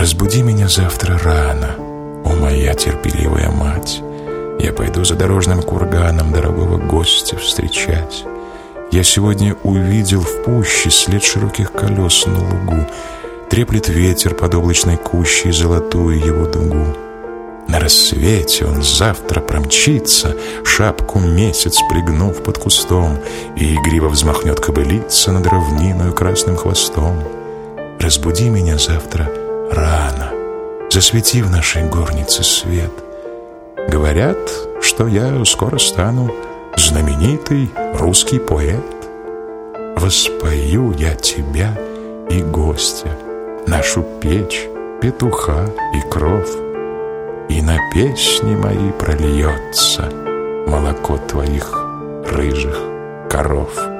Разбуди меня завтра рано, о моя терпеливая мать. Я пойду за дорожным курганом дорогого гостя встречать. Я сегодня увидел в пуще след широких колес на лугу. Треплет ветер под облачной кущей золотую его дугу. На рассвете он завтра промчится, шапку месяц пригнув под кустом, и игриво взмахнет кобылица над равниною красным хвостом. Разбуди меня завтра рано, засвети в нашей горнице свет. Говорят, что я скоро стану знаменитый русский поэт. Воспою я тебя и гостя, нашу печь, петуха и кров, и на песни мои прольется молоко твоих рыжих коров.